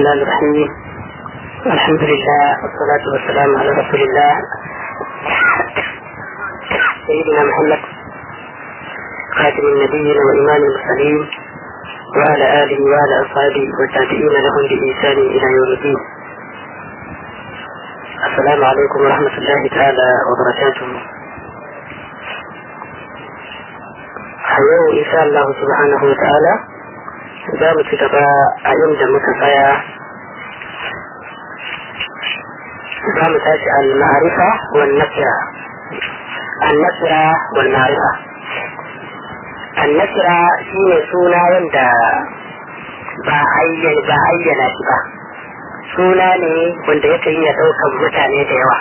الرحمن الرحيم. الحمد لله والصلاة والسلام على رسول الله سيدنا محمد خاتم النبيين وإمام المرسلين وعلى آله وعلى أصحابه والتابعين لهم بإحسان إلى يوم الدين. السلام عليكم ورحمة الله تعالى وبركاته. إن شاء الله سبحانه وتعالى za mu ci gaba a inda muka tsaya. za mu tashi al-ma'rifa wal nakira. al-nakira wal ma'rifa. al-nakira shine suna wanda ba ayyana shi ba, suna ne wanda yake iya daukan mutane da yawa.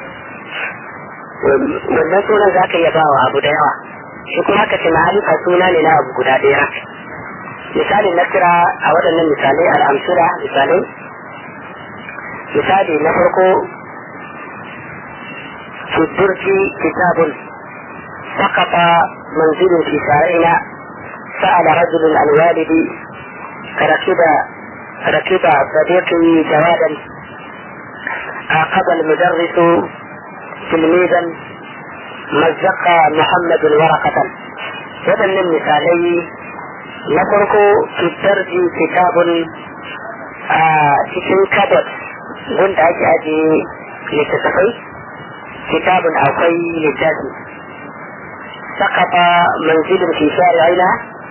wannan sunan za ka iya ba wa abu da yawa, shi kuma ka ce ma'rifa suna ne na abu guda ɗaya. misalin nakira a waɗannan misalai al'amsura misali na farko tudurci kitabun sakata manzilin fi shari'ina sa'ala rajulun alwalidi rakiba sadiqi jawadan عاقب المدرس تلميذا مزق محمد ورقة. waɗannan misalai na farko fitarji kitabun a cikin kabot wanda ake ajiye littattafai, kitabun akwai littafi. sakata manzilin fi shari'ina,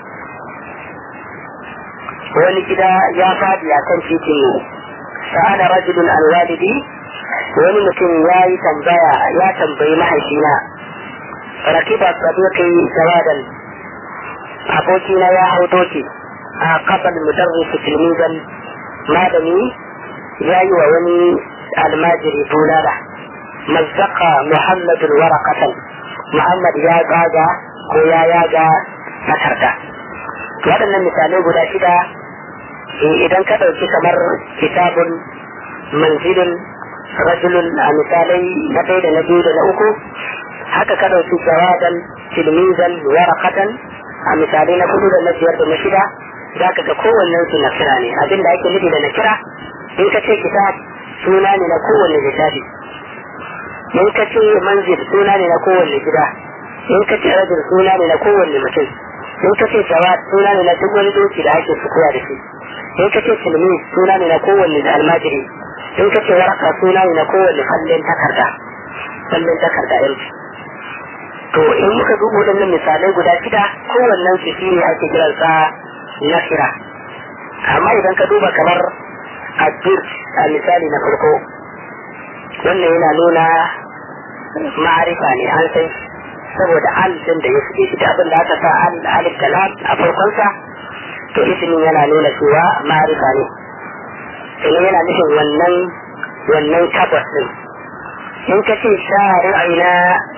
wani gida ya faɗi a kan titin. sa'ala rajulun alwalidi, wani mutum ya tambayi mahaifina. rakiba sadiqi jawadan, abokina ya hau doki. a kafar mudarrisu tilmizan, malami ya yi wa wani almajiri bulala. mazzaka muhammadun warakatan, muhammad ya gaga ko ya yaga takarda. waɗannan misalai guda shida idan ka ɗauki kamar kitabun, manzilin, rajulun a misalai na ɗaya da na biyu da na uku, haka ka ɗauki jawadan, tilmizan, warakatan a misalai na hudu da na biyar da na shida, za ka ga kowannen su nakira ne. abinda ake nufi da nakira, in ka ce kitab suna ne na kowanne littafi, in ka ce manzil suna ne na kowanne gida, in ka ce rajul suna ne na kowanne mutum, in ka ce jawad suna ne na duk wani doki da ake sukuya da shi, in ka ce tilmi suna ne na kowanne da almajiri, in ka ce waraka suna ne na kowanne fallen takarda yanzu. to in muka duba waɗannan misalai guda shida, kowannen su shi ne ake kiransa nakira. amma idan ka duba kamar addur a misali na farko, wannan yana nuna ma'arifa ne, an san saboda alifin da ya fi shi, abin da aka sa alif da lam a farkonsa, to ismin yana nuna cewa ma'arifa ne, sannan yana nufin wannan tabbas din. in ka ce shari'ina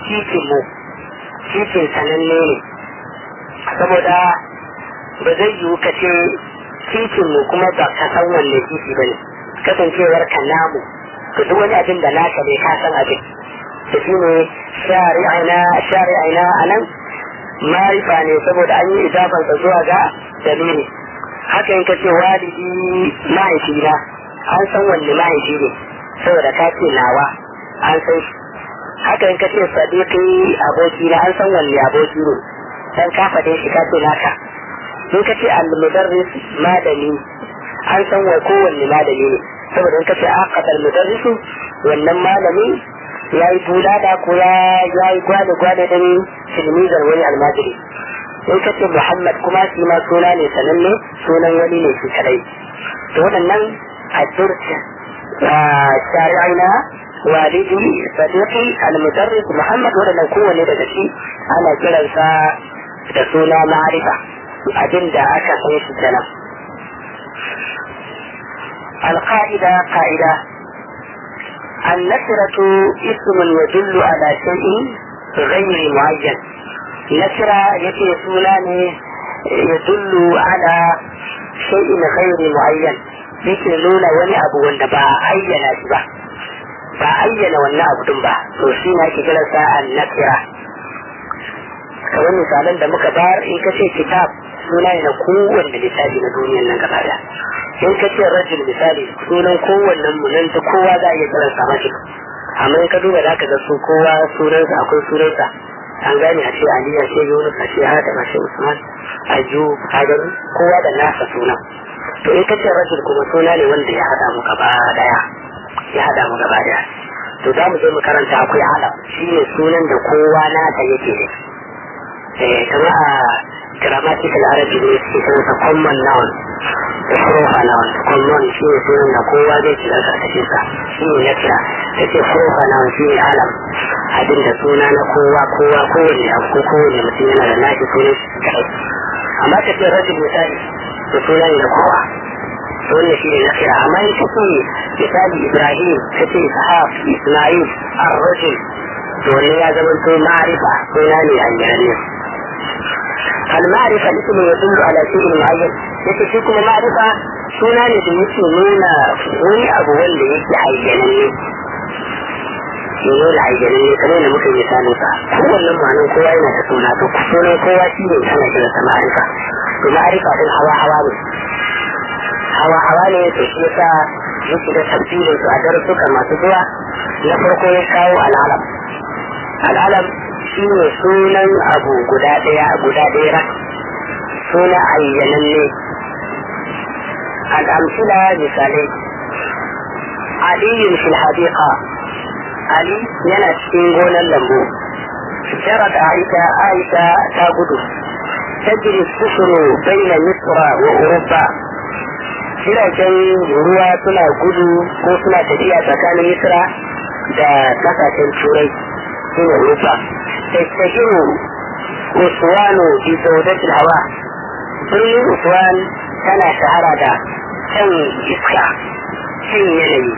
titin sananne ne, saboda ba zai yiwu ka ce titin mu kuma ba ka san wanne titi ba ne, kasancewar ka namu, to duk wani abin da naka ne ka san abin. to shi ne shari'ina a nan marifa ne, saboda an yi idafansa zuwa ga dalili. haka in ka ce walidi mahaifina, an san wanne mahaifi ne saboda ka ce nawa, an san shi. haka in ka ce sadiqi abokina, an san wanne aboki ne dan ka faɗe shi ka ce naka. in ka ce al-mudarris malami, an san wa kowanne malami ne saboda in ka ce aqad al-mudarrisu, wannan malami ya yi bulada ko ya yi gwada don tilmizar wani almajiri. in ka ce muhammad kuma shi ma suna ne sananne, sunan wani ne shi kadai. to waɗannan addur shari'ina, walidi, sadiqi, al-mudarris, muhammad, waɗannan kowanne daga shi ana kiransa da suna ma'arifa, abin da aka san shi kenan. القاعدة قاعدة النكرة اسم يدل على شيء غير معين. نكرة يتي سولان يدل على شيء غير معين، yake nuna wani abu wanda ba ayyana shi ba ayyana wannan abu din ba, to shi ne ake kiransa an-nakira. kamar misalan da muka bayar, in ka ce kitab suna ne na kowanne littafi na duniyan nan gaba da, in ka ce rajul misali sunan kowannen mu nan duk kowa za a iya kiran sa rajul amma in ka duba za ka ga su kowa sunansa akwai sunansa an gane a ce Ali a ce Yunus a ce Adam a ce Usman a ju Hajar kowa da nasa sunan to in ka ce rajul kuma suna ne wanda ya hada mu gaba daya to za mu je mu karanta akwai alam shi ne sunan da kowa nasa yake da kama a grammatical arabic ne suke sanarsa common noun da proper noun common shi ne sunan da kowa zai shiga karkashin sa shi ne nakira ta ce proper noun shi ne alam abin da suna na kowa kowane abu ko kowane mutum yana da nashi sunan kai amma ta ce rajul misali da suna ne da kowa wannan shi ne nakira amma in ka ce misali Ibrahim ka ce Ishaq Ismail ar-rajul to wannan ya zama to ma'rifa suna ne a yanzu المعرفة اسم يدل على شيء معين yake shi kuma ma'arifa suna ne da yake nuna wani abu wanda yake ayyananne nuna ayyananne kamar da muka yi misalin sa kowannen ma'anin kowa yana da suna to sunan kowa shi ne ana kira sa ma'arifa to ma'arifa din hawa ne to shi yasa yake da tafsirin su a darussuka masu zuwa na farko ya kawo al'alam shi ne sunan abu guda ɗaya suna ayyananne al'amsila misalai aliyun fil hadiqa ali yana cikin gonar lambu jarat aisha ta gudu tajri sufuru baina misra wa uruba jiragen ruwa suna gudu ko suna tafiya tsakanin misra da kasashen turai shine uruba تستجر أسوان بسودة الهواء birnin Usman tana shahara da can iska cin yanayi.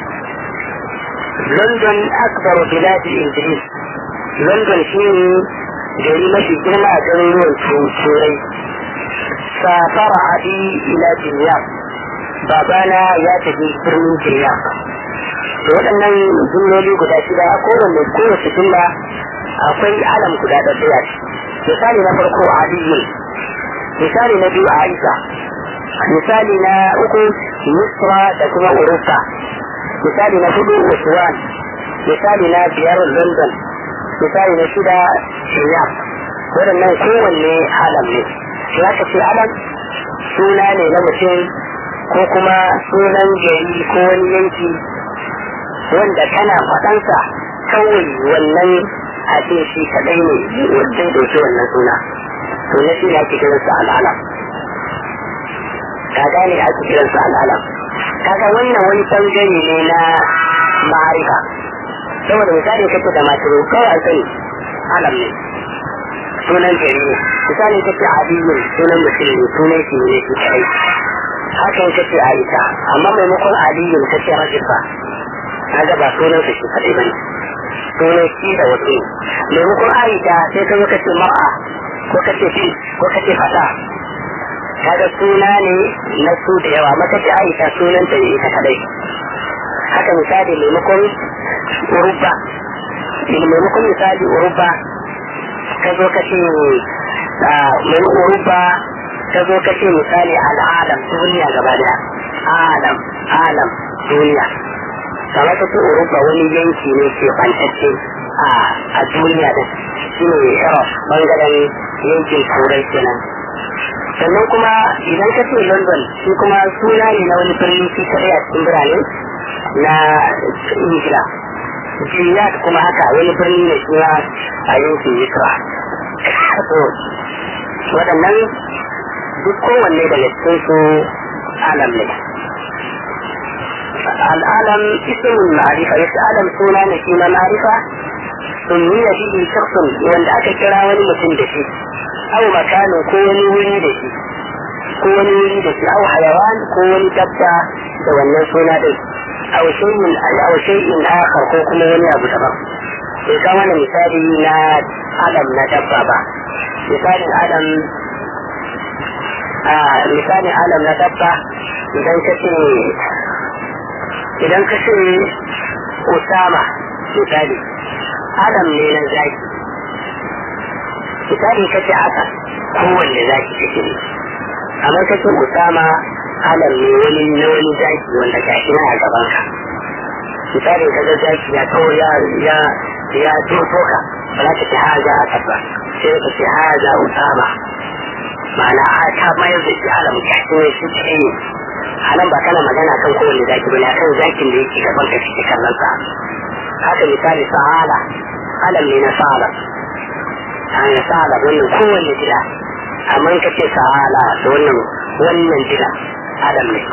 London akbar bilad Ingiliz. London shi ne gari mafi girma a garuruwan Turai. Safara abi ila Jinyak. Babana ya tafi birnin Jinyak. Da waɗannan jumloli guda shida kowace jumla akwai alam guda ɗaya. Misali na farko Aliyu. Misali na biyu Aisha. Misali na uku Misra da kuma Urufa. Misali na hudu Uswan. Misali na biyar London. Misali na shida Shiyaf. Waɗannan kowanne alam ne. Ya ka ce alam suna ne na mutum ko kuma sunan gari ko wani yanki wanda kana faɗansa kawai wannan abin shi kaɗai ne wanda ya ɗauki wannan suna. To na shi ne ake kiransa al'alam. Ka gane ake kiransa al'alam. Kaga wannan wani ɓangare ne na ma'arifa. Saboda misali kace da maturu kawai sani alam ne. Sunan gari ne. Misali kace Aliyu sunan mutum ne sunan shi ne shi kai. Haka kace Aisha amma maimakon Aliyu kace Rajifa. Kaga ba sunan shi kadai bane. Sunan shi da wasu. Maimakon Aisha sai ka zo kace Mar'a ko kace fi ko kace Fata. Kaga suna ne na su da yawa maka ce Aisha sunan ta ita kadai. Haka misali maimakon Uruba. Maimakon misali Uruba ka zo ka ce mai Uruba ka zo ka ce misali al'alam duniya gaba daya. Alam duniya. Kamar ka ce Uruba wani yanki ne ke kwantacce a duniya da shi ne Europe bangaren yankin Turai kenan. Sannan kuma idan ka ce London shi kuma suna ne na wani birni shi kadai a cikin birane na Ingila. Jiyat kuma haka wani birni ne shi a yankin Misra. Waɗannan duk kowanne daga cikin su alam ne. Al'alam ismin ma'arifa yace alam suna ne shi na ma'arifa sunniya shi shakhsun wanda aka kira wani mutum da shi aw makano ko wani wuri da shi aw hayawan ko wani dabba da wannan suna din aw shay'in akhar ko kuma wani abu daban sai ka wani misali na alam na dabba ba misalin alam na dabba idan ka ce Usama misali alam ne na zaki misali ka ce haka kowanne zaki kake ne amma ka ce Usama alam ne wani na wani zaki wanda gashi na a gaban ka misali ka ga zaki ya kawo ya doto ka ba za ka ce haza a tabba sai ka ce haza usama ma'ana ta mayar da shi alam gashi ne shi ce ne anan ba kana magana kan kowane zaki ba ne akan zakin da yake gaban ka shi kallon sa haka misali sa'ala alam ne na sa'ala an sa'ala wannan kowane gida amma in ka ce sa'ala da wannan gida alam ne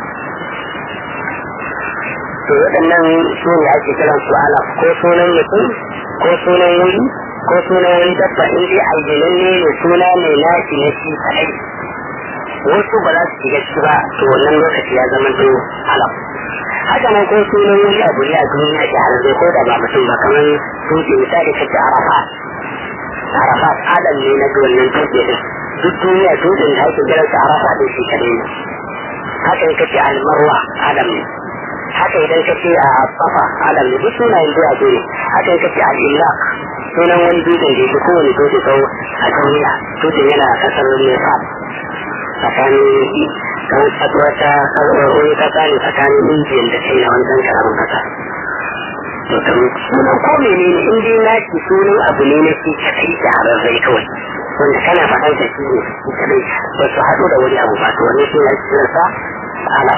to waɗannan su ne ake kiran su alam ko sunan mutum ko sunan wuri ko sunan wani dabba in dai aljananne ne suna mai nashi na shi kadai wasu ba za su shiga ciki ba to wannan lokaci ya zama to alam haka nan ko sunan wani abu ne a duniya ke halarci ko da ba mutum ba kamar tuke misali kace arafat alam ne na wannan tuke din duk duniya tutun da ake kiransa arafat din shi kadai ne haka in kace almarwa alam ne haka idan kace a safa alam ne duk sunayen duwa ne haka in kace al-ilaq sunan wani dutsen da ya kowane dutse tsawo a duniya dutsen yana kasar nepal tsakanin kamar wani kasa ne tsakanin indiyan da china wani ɗan karamin kasa to kamar sunan ko mene ne in dai naki sunan abu ne na shi kadai da hararrai kawai wanda kana faɗan da shi ne shi kadai ba su haɗu da wani abu ba to wani shi ne kiransa ala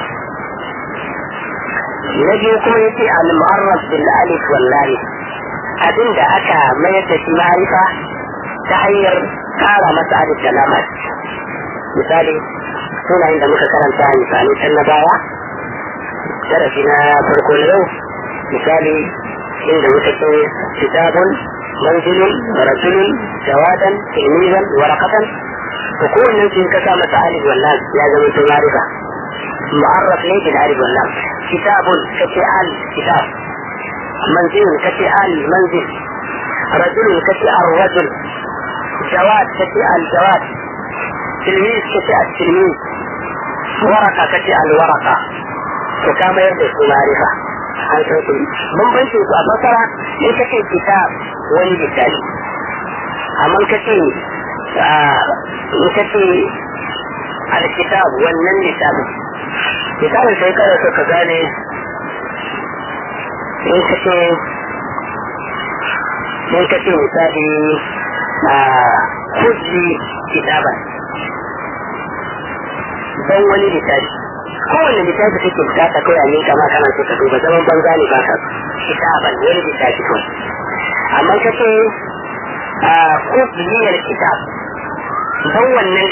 na biyu kuma yace al-mu'arraf bil alif wal lam abin da aka mayar da shi ma'arifa ta hanyar kara masa alif da lam misali sunayen da muka karanta misali can na baya darasi na farko na yau misali inda muka ce kitabun manzilun rajulun jawadan tilmizan warakatan to kowannen sun kasa masa alif wallah ya zama to ma'arifa mu'arraf ne bil alif wallah kitabun kace al kitab manzilun kace al manzil rajulun kace ar rajul jawad kace al jawad تلميذ كتاء التلميذ ورقة كتاء الورقة وكما يرد اسم معرفة من بنتي أبصر إنك كتاب ولد التالي أما كتي الكتاب ولن كتاب كتاب الشيطان كذلك إنك مثالي خذ لي كتابا don wani littafi kowane littafi kake bukata kawai a ninka ma kana so ka duba zaman banza ne ba ka kitaban wani littafi kawai amma ka ce kubliyar kitab don wannan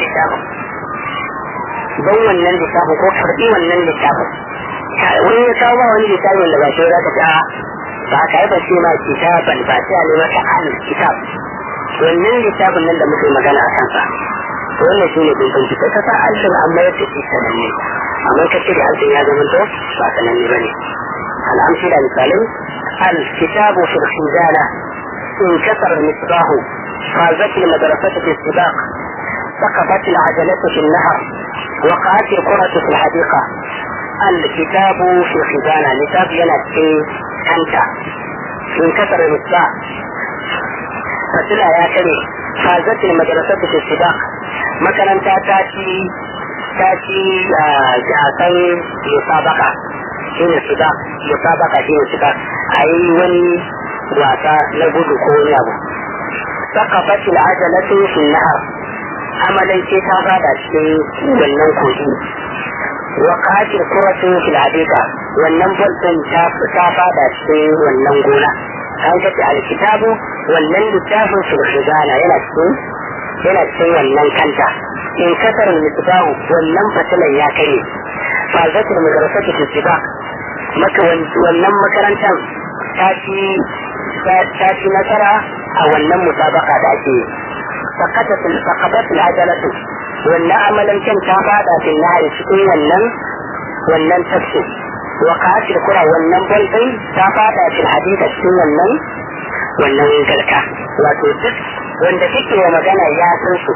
littafin ko karbi wannan littafin wani ya kawo ba wani littafi wanda ba shi za ka ta ba ka yi ba ce ma kitaban ba sai a nema ka al kitab wannan littafin nan da muke magana a kansa wannan shi ne bambanci kai kasa alfin amma ya ce sananne amma ka ce da alfin ya zama to ba sananne ba ne al'amsila misalin الكتاب في الخزانة انكسر المصباح فازت المدرسة في السباق سقطت العجلة في النهر وقعت الكرة في الحديقة الكتاب في الخزانة كتاب ينتهي أنت انكسر المصباح فتلا يا كريم فازت المدرسة في السباق makaranta ta ci gasan musabaka shi ne su musabaka shi ne suka a yi wani wasa na gudu ko wani abu saka fatil ajalatu fi nahar amalai ce ta fada cikin wannan kogi wa qatil kuratu fil hadika wannan bolton ta fada cikin wannan gona an kace alkitabu wannan littafin fil khizana yana cikin wannan kanta in kasar misbahu wannan fatilan ya kare fazatul madrasatu fi sibaq maka wannan makarantar ta ci nasara a wannan musabaka da ake saqatat al-ajalatu wannan amalan kan ta fada fil nahari cikin wannan tafsir wa qatil kura wannan balbai ta fada fil hadith cikin wannan galka wato duk wanda kike wa magana ya san su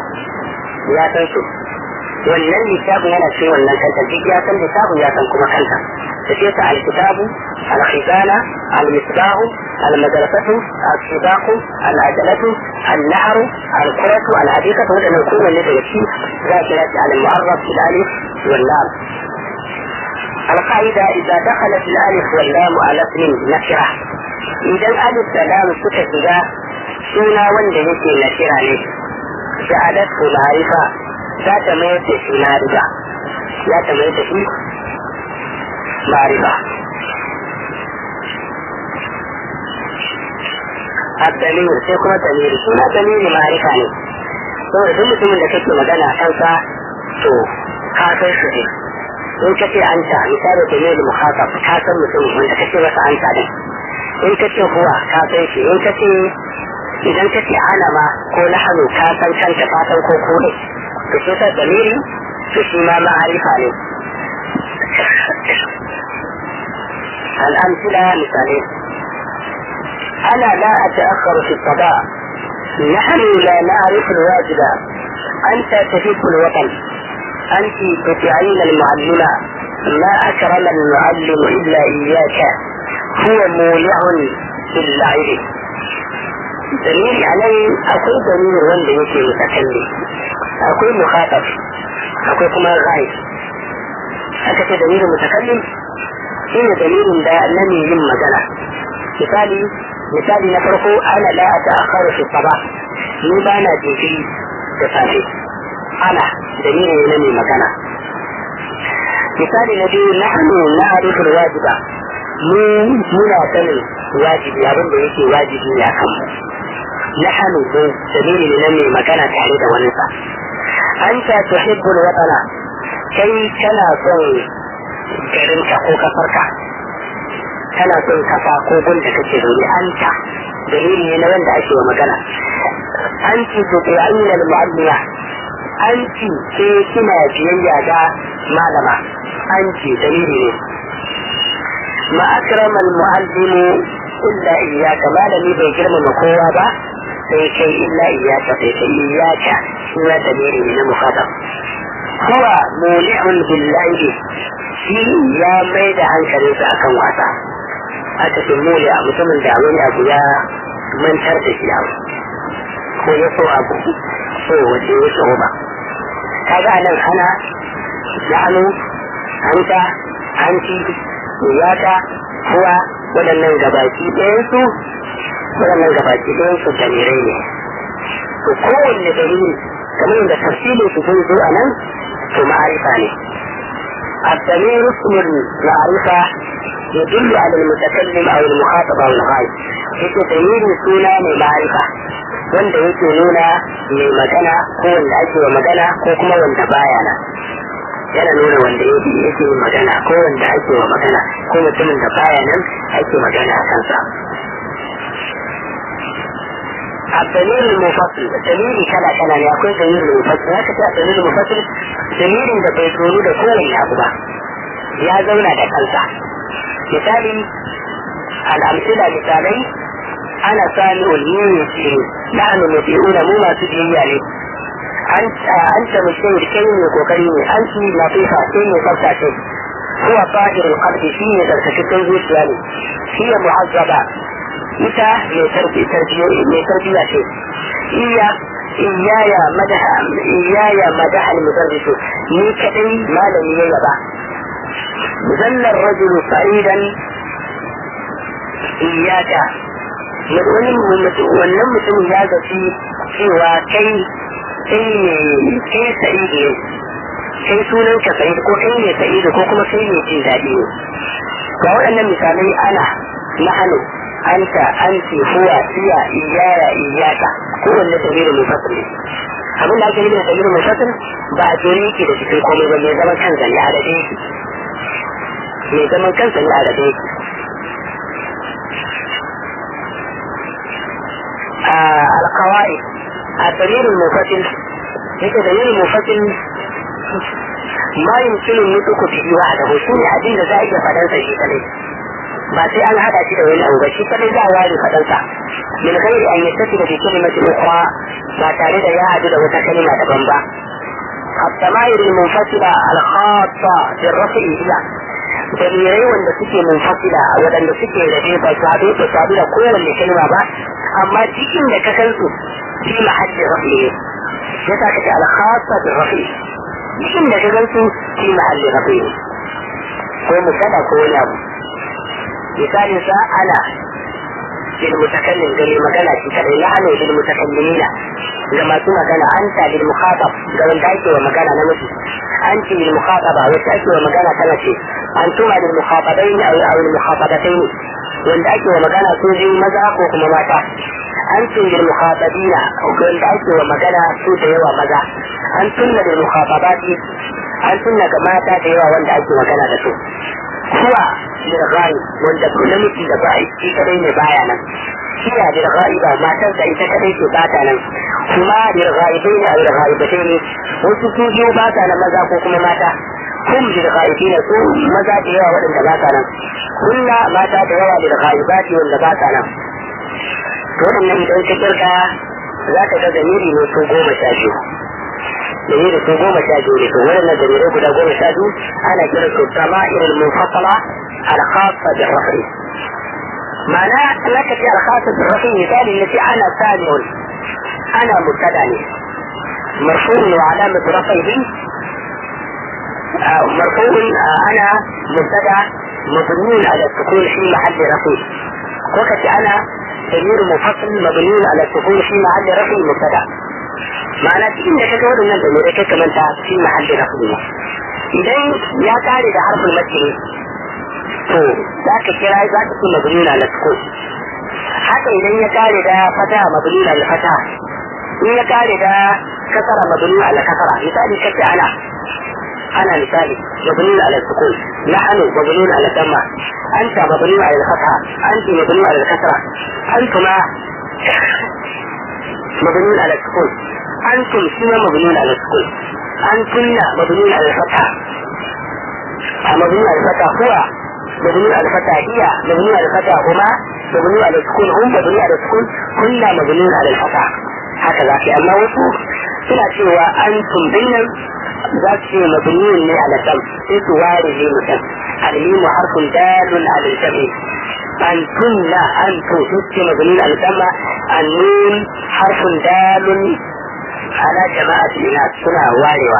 wannan littafin yana cikin wannan kanta duk ya san littafin ya san kuma kanta da ke ta alkitabu alkhizana almisbahu almadrasatu alsibaqu alajalatu النهر الكرة الحديقة وأن يكون الذي ذاكرة على المعرف بالألف واللام. القاعدة إذا دخلت الألف واللام على اسم نكرة إذا الألف واللام سكت سونا wanda yake na kira ne ja'alathu ma'rifa za ta mayar da shi ma'rifa za ta mayar da shi ma'rifa. الدليل sai kuma dalili suna dalili ma'rifa ne saboda duk mutumin da kake magana kansa to ka san shi ne in kace anta misali dalili mukhatab ka san mutumin wanda kace masa anta din in kace huwa ka san shi in kace idan kace alama ko nahnu ka san kanka ka san ko kone to sai ta dalili to shi ma ma'arifa ne. الأمثلة مثالين أنا لا أتأخر في الصلاة نحن لا نعرف الواجب أنت تحب الوطن أنت تطيعين المعلمة ما أكرم المعلم إلا إياك هو مولع باللعب. دليل عليه أقول دليل وند يكي متكلم أقول مخاطب أقول كما غايب أكثر دليل متكلم هنا دليل لا لم يهم مجالا. مثالي نفرقه أنا لا أتأخر في الصباح نبانا جيفي تفافي أنا دليل لم يهم مجالا. مثالي نبي نحن نعرف الواجب منا سنة واجب يابن بيكي واجب يا كم نحن دليل لم يهم مجالا تحريد ونسا. أنت تحب الوطن كي كنا صن garinka ko kasarka kana son kasa ko gun da kake zaune anta dalili ne na wanda ake wa magana. Anti tuti'ina al-mu'allima anti ke kina biyayya ga malama anti dalili ne. Ma akrama al-mu'allimu illa iyyaka malami bai girmama kowa ba sai kai illa iyyaka sai kai iyyaka shi ma dalili ne na mukhadab. huwa muli'un billahi shi ya mai da hankalinsa akan wasa aka ce mole a mutumin da wani abu ya mantar da shi abu ko ya so abu so wace ya so ba kaga nan ana na'anu anta anti iyaka huwa waɗannan gabaki ɗayansu dalirai ne. to kowanne dalili kamar yadda tafsilin su sun zo a nan to ma'arifa ne. الضمير اسم المعرفة يدل على المتكلم أو المخاطب أو الغايب. يكون ضمير سونا معرفة wanda yake nuna mai magana ko wanda ake wa magana ko kuma wanda baya na yana nuna wanda yake magana ko wanda ake wa magana ko mutumin da baya nan ake magana a kansa. الدليل المفصل الدليل كلا كلا يكون دليل المفصل هكذا الدليل المفصل دليل ده بيقولوا ده كل يعقوبة يا زونا ده كلسا. مثالي الأمثلة مثالي أنا سامع الميسر نحن مطيعون مو ما تجي يعني أنت مجتهد كيني وكريمي أنت لطيفة كيني صوتك هو طاهر القلب فيه تركتين زوج يعني هي معذبة ita mai tarbiya ce iyaya madaha al-mudarrisu ni kadai malami ya yaba. zallar rajulu sa'idan iyaka wannan mutum ya zaci cewa kai sa'idu ne kai sunan ka sa'idu ko kai ne sa'idu ko kuma kai ne jin daɗi ne. ga waɗannan misalai ana nahanu أنت هو هي إيايا إياك هو اللي تغيير المفصل. أقول لك اللي تغيير المفصل بعد ذلك إذا تكون قومي من زمن كان زني على ذلك من زمن كان زني على ذلك. القواعد التغيير المفصل هيك تغيير المفصل ما يمكن أن يترك به وحده شيء عديد ذلك فلنسى شيء عليه ba sai an hada shi da wani abu ba shi kadai za a ware fadansa min ghairi an yattafi da kalimati ukhra ba tare da ya hadu da wata kalma daban ba. الضمائر المنفصلة الخاصة بالرفع هي ضميري wanda suke munfasila wadanda suke da ba su hadu da kowanne kalma ba amma cikin da ka san su في محل رفعه يتاكد على خاصة بالرفع إن كذلك في محل رفعه هو مبتدا هو ناب مثال أنا للمتكلم قال مقالة نحن للمتكلمين لما ثم قال أنت للمخاطب قال دايك ومقالة نمشي أنت للمخاطبة وتأتي ومقالة تمشي أنتم للمخاطبين أو المخاطبتين وندايك ومقالة توجي مزاق وكما ماتا أنتم للمخاطبين وندايك ومقالة توجي ومزاق أنتم للمخاطبات أنتم كماتا تيوا وندايك ومقالة تسو هو للغايب wanda namiji da ba shi kadai ne baya nan iya lilghaiba matar da ita kadai ce ba ta nan kuma lilghaibai ne a lilghaibatai ne wasu su biyu ba ta nan maza ko kuma mata kun lilghaibai ne su maza da yawa waɗanda ba ta nan kunna mata da yawa lilghaibati wanda ba ta nan to waɗannan idan ka kirka za ka ga zamiri ne su 12 dalilin su 12 ne to waɗannan dalilai guda 12 ana kira su dama'ir munfasala al-khassa bil rafi ma'ana laka fi al-khassa bil rafi misali yace ana sami'un ana mubtada ne marfu'un wa alamatu rafihi marfu'un ana mubtada mabniun ala sukun fi mahalli rafi وقت أنا ضمير منفصل مبني على السكون في محل رفع مبتدأ معنى إنك كود من ضميرك كمان في محل رفع إذا يا تاري ده حرف المد تو ذاك كراي ذاك يكون مبني على السكون حتى إذا يا تاري ده فتح مبني على الفتح يا تاري ده كسر مبني على كسر مثال كت أنا مثالي مبني على السكون نحن مبني على الضمة أنت مبني على الفتحة أنت مبني على الكسرة أنتما مبني على السكون أنتم سنة مبني على السكون أنتن مبني على الفتحة مبني على الفتحة هو مبني على الفتحة هي مبني على الفتحة هما مبني على السكون هم مبني على السكون كلنا مبني على الفتحة هكذا في أما وصول سنة وأنتم بينا ذات شيء مبني على الدم إتواري لي مسلم الميم حرف دال على الجميع أنتم لا أنتم ست مبني على الدم النون حرف دال على جماعة الناس سنة واريوة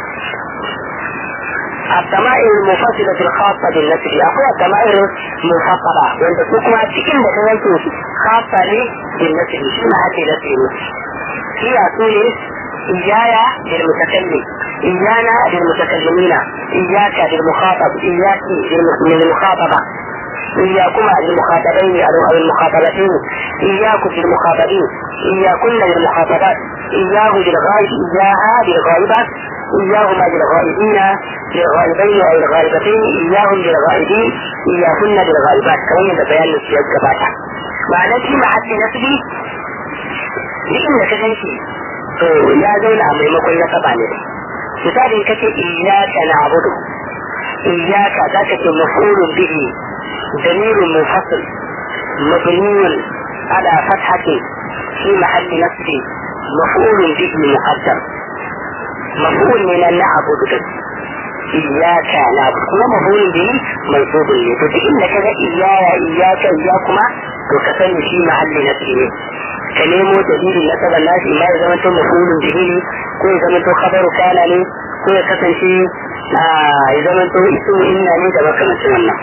الضمائر المنفصلة الخاصة بالنسب أقوى الضمائر منفصلة وأنت تسمع تكن بكذلك خاصة لي بالنسب سنة نسب هي تونس إياي للمتكلم إيانا للمتكلمين إياك للمخاطب إياك للمخاطبة إياكما للمخاطبين أو المخاطبتين إياكم للمخاطبين إياكن للمخاطبات إياه للغائب إياها للغائبات إياهما للغائبين للغائبين أو الغائبتين إياهم للغائبين إياكن للغائبات كما يتبين السياق كباتا معنى في محل نسبي لإنك تنسي ya zauna a maimakon ya saba ne misali kace iyyaka na'budu iyyaka zaka ce maf'ulun bihi damirun munfasil mabniun ala fathati fi mahalli nasbi maf'ulun bihi muqaddar maf'ul min na'budu iyyaka na'budu kuma maf'ulun bihi mansubun ne to duk inda kaga iyyaka iyyakuma to ka sani shi mahalli nasbi ne ka nemo dalilin nasabar nasi ma ya zama to mafulun bihi ko ya zama to khabaru kana ne ko ya kasance ya zama to ismu inna ne da makamancin wannan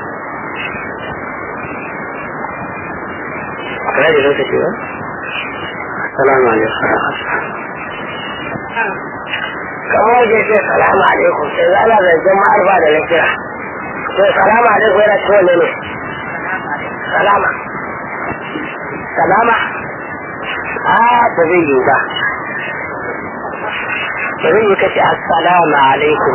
kai da lokaci ba assalamu alaikum kamar da ke salamu alaikum sai zala da jama'ar ba da lafiya to salamu alaikum yana cikin ne salama salama ba zai yi ba ba zai yi kace assalamu alaikum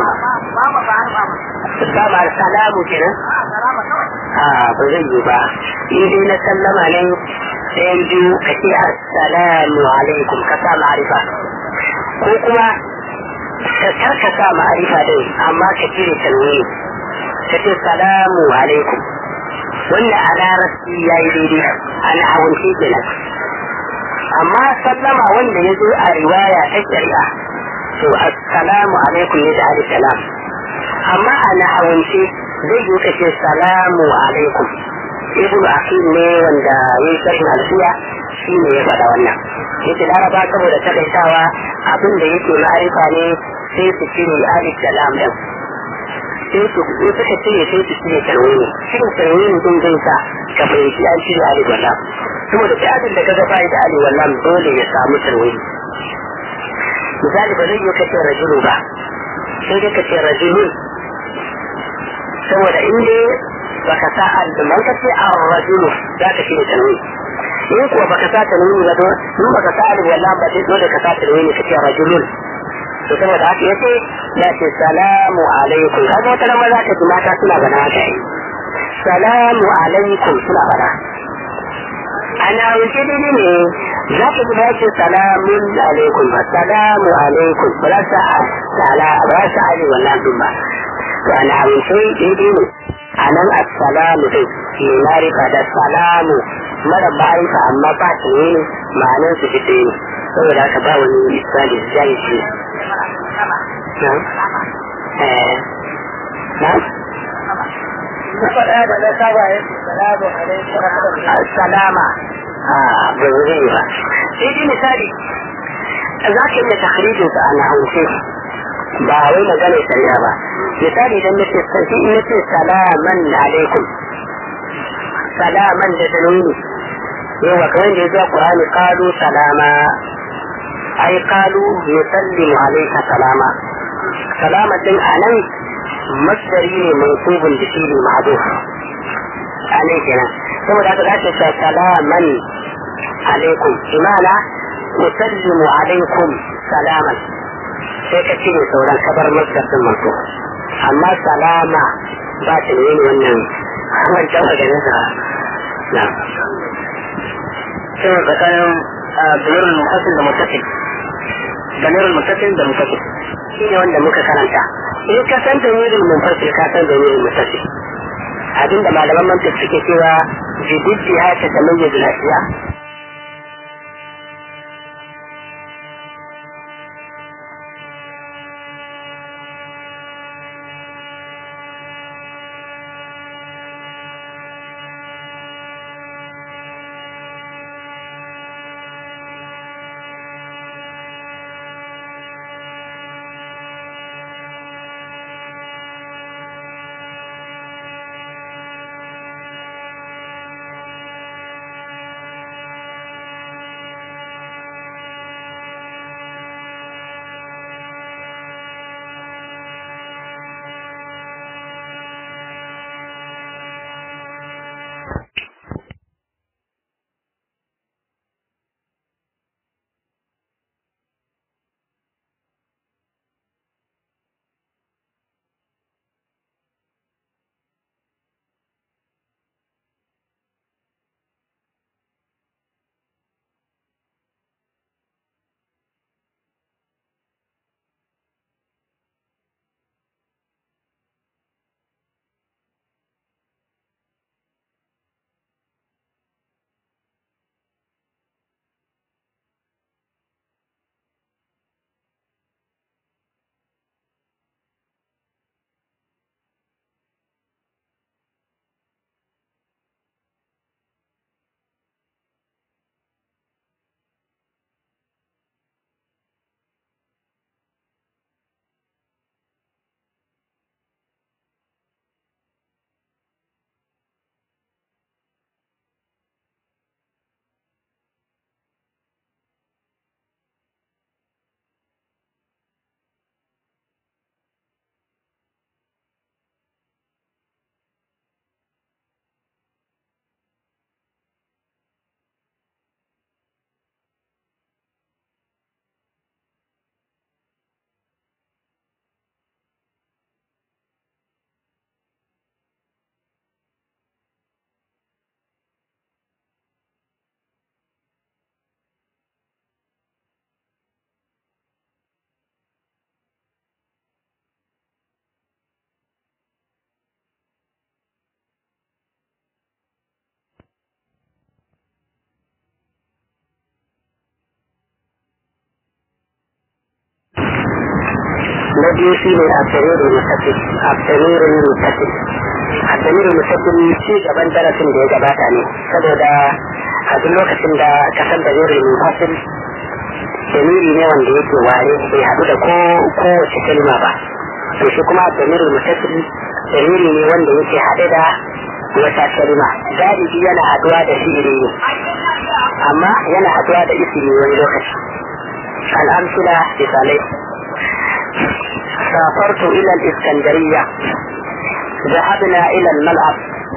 salamu kenan ba zai yi ba in dai na sallama ne sai biyu kace assalamu alaikum ka sa ma'arifa ko kuma ka sa ma'arifa din amma ka cire tanwini kace salamu alaikum wannan a larabci yayi daidai ana awance kenan amma sallama wanda ya zo a riwaya ta shari'a to assalamu alaikum ne da alif salam amma ana awance zai yi kace salamu alaikum ibnu aqil ne wanda yayi sharhin alfiya shi ne ya faɗa wannan yake laraba saboda takaitawa abin da yake ma'arifa ne sai su cire alif da lam ɗin sai su suka cire sai su cire tarwini cikin tarwini din zai sa ka fahimci an cire alif da lam saboda sai abin da kaga bai da alif da lam dole ya samu tarwini misali ba zai yi kace rajulu ba sai dai kace rajulun saboda in dai baka sa alman kace ar-rajulu za ka cire tarwini in kuwa baka sa tarwini ba in baka sa alif da lam ba sai dole ka sa tarwini kace rajulun to saboda haka yace ya ce salamu alaikum kaga wata ran maza ka ji mata suna bana haka yi salamu alaikum suna bana ana wuce dai ne za ka ji ba ce salamun alaikum ba salamu alaikum ba za sa ali wannan dun ba to ana wuce dai ne anan assalamu dai ke marifa da salamu mara ma'arifa amma ba ta ne ma'anar su fite ne saboda haka ba wani misali zai ce salama ba zai ba sai dai misali za ka iya takharijin sa ana haushe ba wai magana shari'a ba misali idan nace salaman alaikum salaman da dalili yawa kamar da ya zuwa Qur'ani qalu salama ai qalu yusallimu alayka salama salama din anan masdari ne mansubun da shi ma'duf anan kenan saboda haka zaka ce salaman alaikum imana yusallimu alaikum salaman sai ka cire sauran kabar masdar din mansub amma salama ba ta ne wannan wancan maganin sa na sai tsakanin ضمير المتصل da متصل ضمير المتصل da متصل shine wanda muka karanta in ka san ضمير المنفصل ka san ضمير المتصل abinda malaman mantiq suke cewa bididdi ha ta tamayyiz al-ashiya الذي فيه الضمير المتصل الضمير المتصل الضمير المتصل shi gaban darasin da ya gabata ne saboda a duk lokacin da ka san da zai mufasil damiri ne wanda yake ware bai haɗu da kowace kalma ba to shi kuma damirin mutasil damiri ne wanda yake haɗe da wata kalma galibi yana haɗuwa da fi'ili ne amma yana haɗuwa da ismi wani lokaci al'amsila misalai سافرت إلى الإسكندرية ذهبنا إلى الملعب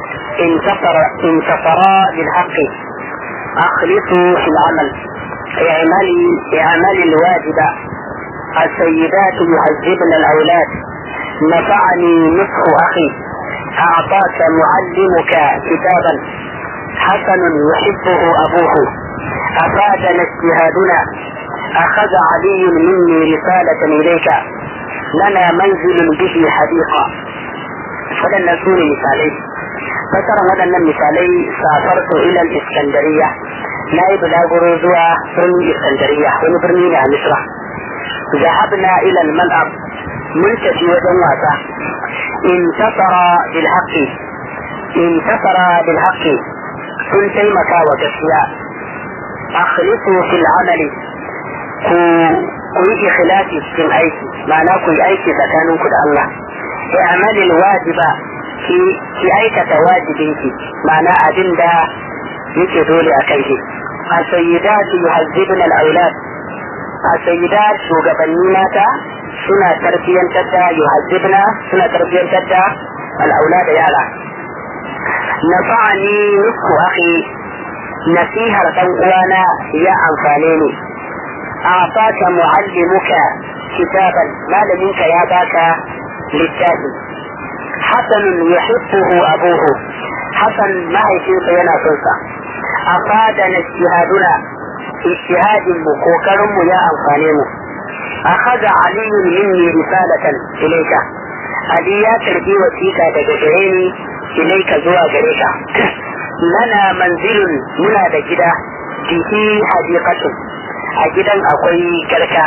انتصرا للحق أخلصوا في العمل اعمل الواجب السيدات يهذبن الأولاد نفعني نصح أخي أعطاك معلمك كتابا حسن يحبه أبوه أفادنا اجتهادنا أخذ علي مني رسالة إليك لنا منزل به حديقة فلن نكون مثالي فسر هذا المثالي سافرت إلى الإسكندرية نائب لاغورو زوا برني الإسكندرية ونبرني على مصر ذهبنا إلى الملعب منتشي وجنواتا انتصر بالحق سنتي مكا وكسيا أخلصوا في العمل كوي خلافي في أيكي معناه كوي أيكي تكانوا كد الله اعمل الواجب في أيكة واجبينك معناه أدن دا يكي دولي أكيك السيدات يهذبن الأولاد السيدات شوغبنيناتا سنة تربية تدى يهذبن سنة تربية تدى الأولاد يالا نفعني نصف أخي نسيها لتنقوانا يا أنفانيني أعطاك معلمك كتابا ما لمنك يا باك للتالي حسن يحبه أبوه حسن ما يشيط ينا سلطة أفادنا اجتهاد مكوكرم يا أنفانيم أخذ علي مني رسالة إليك علي يا تربي وسيكا تجريني إليك زوا جريكا لنا منزل منا دجدا به حديقة أجدا أقوي كركا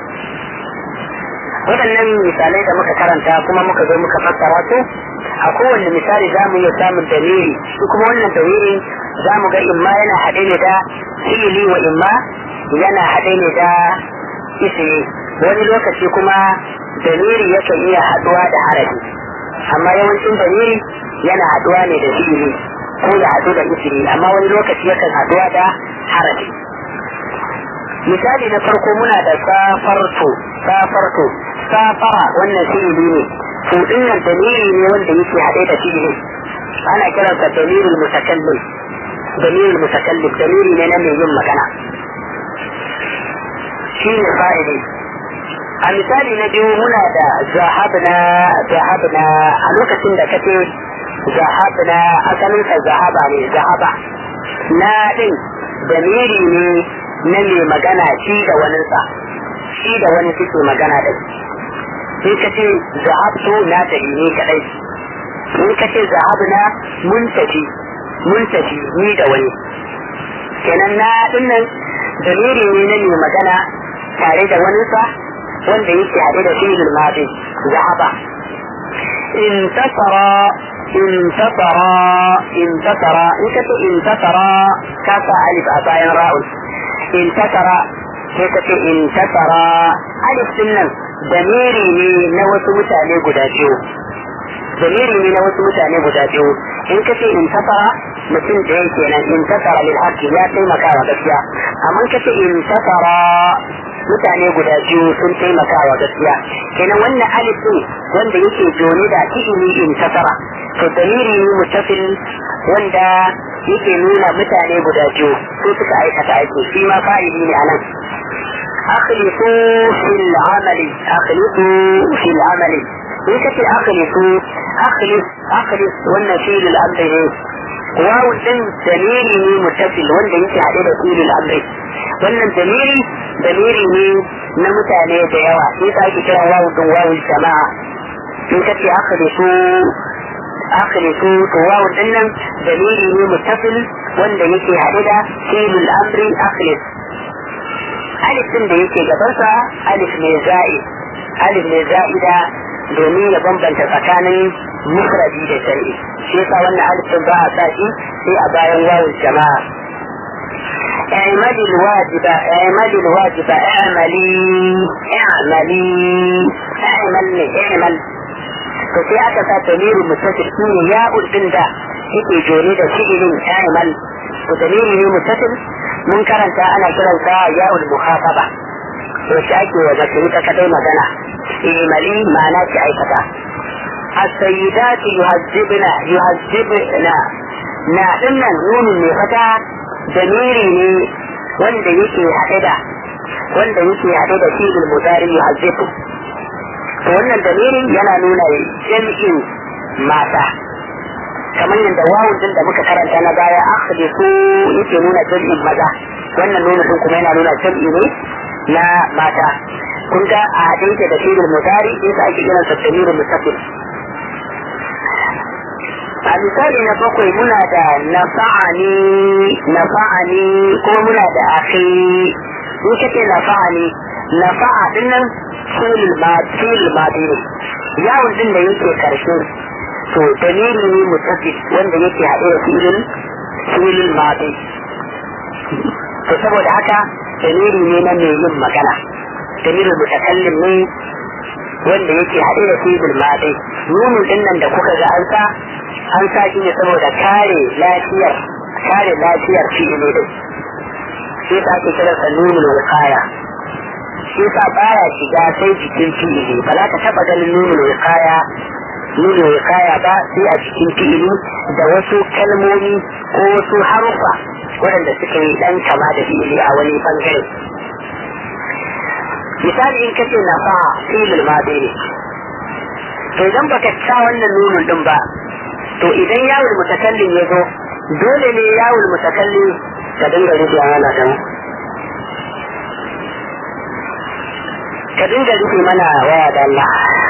waɗannan misalai da muka karanta kuma muka zo muka fassara su a kowanne misali za mu iya samun dalili shi kuma wannan dalili za mu ga imma yana haɗe ne da fi'ili wa imma yana haɗe ne da ismi wani lokaci kuma dalili yakan iya haɗuwa da harafi amma yawancin dalili yana haɗuwa ne da fi'ili ko ya haɗu da ismi amma wani lokaci yakan haɗuwa da harafi misali na farko muna da safarto safara wannan fi'ili ne to dinnan dalili ne wanda yake haɗe da fi'ili ana kiransa dalilul mutakallim dalili ne na mai yin magana shi ne fa'ili a misali na biyu muna da zahabna a lokacin da kace zahabna asalin sa zahaba ne zahaba na din dalili ne na mai magana shi da waninsa shi da wani suke magana da in ka ce zahabtu na tafi ne kadai in ka ce zahabna mun tafi ni da wani kenan na dinnan dalili ne na mai magana tare da waninsa wanda yake haɗe da fi'il madi zahaba intasara in ka ce intasara ka sa alif a bayan ra'un intasara sai ka ce intasara alif din nan damiri ne na wasu mutane guda biyu in ka ce intasara mutum da yake nan intasara lil haqqi ya taimaka wa gaskiya amma ka ce intasara mutane guda biyu sun taimaka wa gaskiya kenan wannan alif din wanda yake joni da fi'ili intasara to damiri ne mutasil wanda yake nuna mutane guda biyu su suka aikata aiki shi ma fa'ili ne anan أخلصوا في العمل إن كتي أخلص والنفيل الأمر واو الدم دليلي متصل wanda yake haɗe da filin amri wannan dalili ne na mutane da yawa sai ka ake kira wawu din wawu jama'a in kace akhlisu to wawu din nan dalili ne mutasil wanda yake haɗe da filin amri akhlis alif din da yake gabansa alif ne za'ida domin ya bambanta tsakanin mufradi da shar'i shi yasa wannan alif din ba a sa shi sai a bayan wawul jama'a اعمل الواجب اعمل الواجب اعملي اعملي اعمل to sai aka sa damirin muttasil shine ya'ul din da yake jone da fi'ilin i'mal to damiri ne muttasil mun karanta ana kiransa ya'ul mukhataba to shi ake wa da ta kadai magana i'mali ma'ana ki aikata as-sayyidatu yuhazzibna na dinnan nunun ne fata damiri ne wanda yake haɗe da fi'il mudari yuhazzibu to wannan dalilin yana nuna jam'in mata kamar yadda wawun din da muka karanta na baya akhlisu yake nuna jam'in maza wannan nuna din kuma yana nuna jam'i ne na mata kun ga a haɗe yake da fi'il mudari yasa ake kiran sa damirul mustaqil a misali na bakwai muna da nafa'ani kuma muna da akhi in kace nafa'a din nan fi'il madi ne yawon din da yake karshe to dalili ne mutaffid wanda yake haɗe da fi'il madi to saboda haka dalili ne na mai yin magana dalilin mutakallim ne wanda yake haɗe da fi'il madi nunun din nan da kuka ga an sa shi ne saboda kare lafiyar fi'ili din sai ta ake kira sa nunul wiqaya shi sa baya shiga sai jikin fi'ili ba za ka taba ganin nunul wiqaya ba sai a cikin fi'ili da wasu kalmomi ko wasu harufa waɗanda suka yi dan kama da fi'ili a wani bangare misali in kace nafa fi'il madi ne to idan baka sa wannan nunun din ba to idan yawul mutakallim ya zo dole ne yawul mutakallim ka dinga rufe mana dan ka dinga rufe mana waya da Allah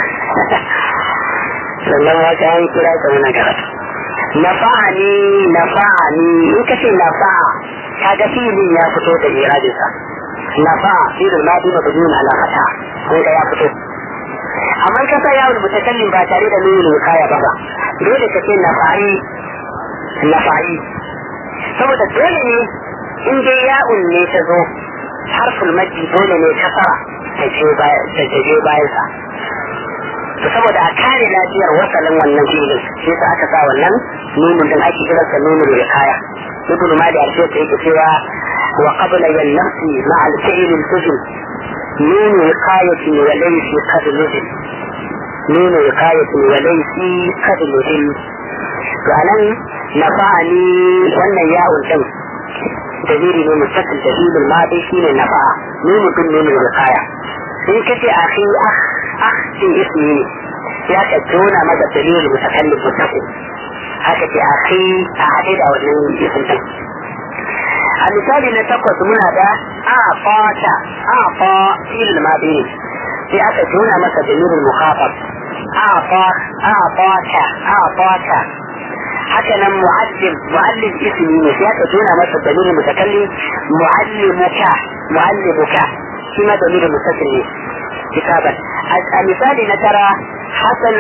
sannan wata an kira ka mana karatu nafa'ani in ka ce nafa'a kaga filin ya fito da iradinsa nafa'a filin ma duna bujun alaƙata ko da ya fito amma ka sa yawon mutakallim ba tare da nuna kaya ba dole ka ce nafa'i saboda dole ne in dai ya'un ne ta zo harful majji dole ne kasara ta je bayansa to saboda a kare lafiyar wasalin wannan filin shi sa aka sa wannan nunin din ake kiran sa nunin wiqaya ibnu mali arshi ta yake cewa wa qabla yan nafsi ma al fi'l al tujil nun wiqayati wa laysi qad nuzil nun wiqayati wa laysi qad nuzil to anan nafa'ani wannan ya'un din dalili ne mustaqil dalil al madi shine nafa'a nun wiqaya in kace akhi shi ismi ya ka tona masa dalilin mutakallim mustaqil haka ce akhi a hade da wannan ismin din a misali na takwas muna da afa fil madi sai aka tona masa dalilin mukhafaf afata haka nan muallim ismi ne sai aka tona masa dalilin mutakallim muallimuka shi ma dalilin mustaqil ne كتابا المثال نترى حسن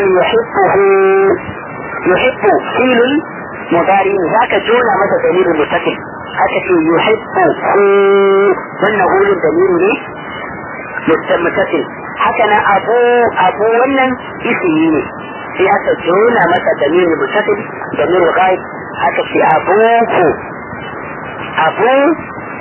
يحب فيل مضارع ذاك جونا مثل دليل المتصل هكذا يحب وانه دليل متصل هكذا ابو ونن اسمه في هذا جونا مثل دليل المتصل دليل الغائب هكذا ابوه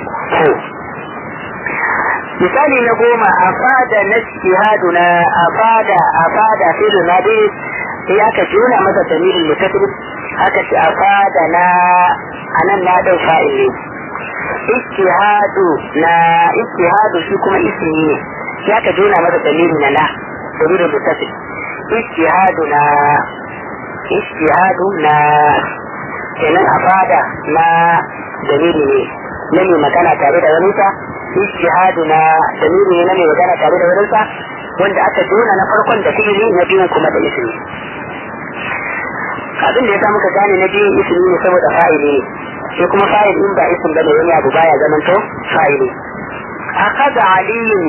misali na goma afada na ijtihaduna afada fil madi sai aka juna masa dalilin mutasil aka ce afada na anan na dau fa'il ne ijtihadu shi kuma ismi ne sai aka juna masa dalilin na dalilin mutasil ijtihaduna kenan afada na dalili ne na mai magana tare da wani ta ijtihaduna dalili ne na mai magana tare da wurinsa wanda aka jona na farkon da fi'ili na biyun kuma da ismi abin da ya sa muka gane na biyun ismi ne saboda fa'ili ne sai kuma fa'il in ba ism bane wani abu baya zamanto fa'ili akaza aliyun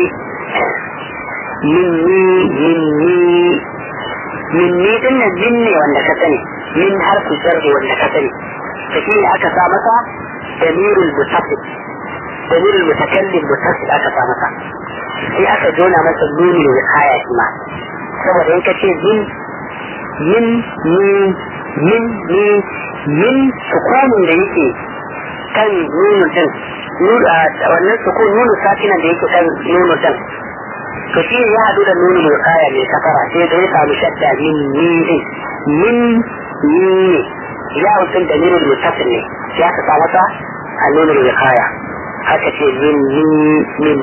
minni dinnan minne wanda ka sani min harfi jarri wanda ka sani to shi ne aka sa masa damirul mutasil damirul mutakallim mutasil aka sa masa sai aka jona masa nuni da kaya shi ma saboda in ka ce min sukunin da yake kan nunun din wannan sukun nunu sakinan da yake kan nunun din to shi ya hadu da nuni da kaya mai kafara sai da ya samu shadda min ya wucin da nuni da mutasil ne ya ka sa masa a nuni da kaya haka ce min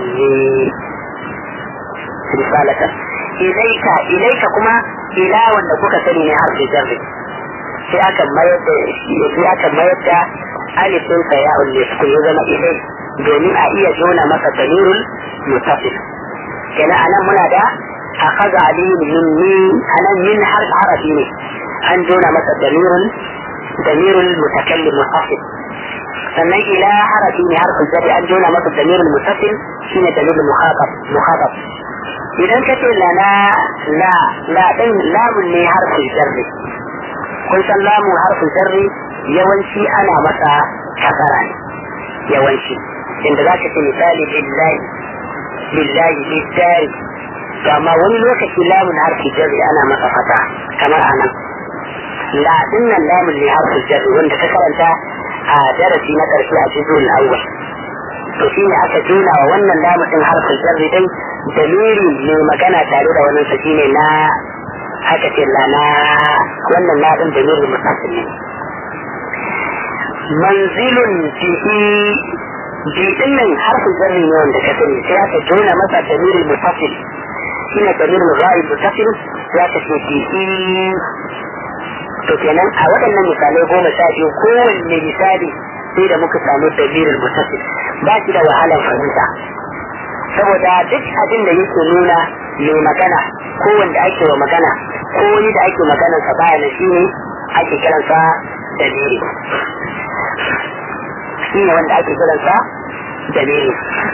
risalatan ilaika kuma ila wanda kuka sani ne harfi jarri sai aka mayar da alifin sa ya ulle su ya zama ilai domin a iya jona masa damirul mutasil kenan anan muna da akaza aliyu min anan min harafi ne an jona masa damirul mutakallim mutasil sannan ila harafi ne harfin jarri an jona masa damirul mutasil shine damirul mukhatab idan ka ce la din lamun ne harfin jarri kun san lamu harfin jarri yawanci ana masa kasara ne yawanci inda za ka ce misali lillahi lillahi to amma wani lokaci lamun harfin jarri ana masa fata kamar anan la din nan lamun ne harfin jarri wanda ka karanta a darasi na karshe a juzul awwal to shi ne aka juna wa wannan lamun din harfin jarri din dalili ne magana tare da wannan sa shine na haka ce lana wannan na din dalilin mutasil ne manzilun jiɗin nan harfin jarri ne wanda ka sani sai aka jona masa dalilin mutasil shine dalilin ghaib mutasil ya ta ce to kenan a waɗannan misalai 12 kowanne misali sai da muka samu dalilin mutasil ba shi da wahalar fahimta saboda duk abin da yake nuna mai magana ko wanda ake wa magana ko wani da ake maganarsa baya na shi ne ake kiransa dalili shi ne wanda ake kiransa dalili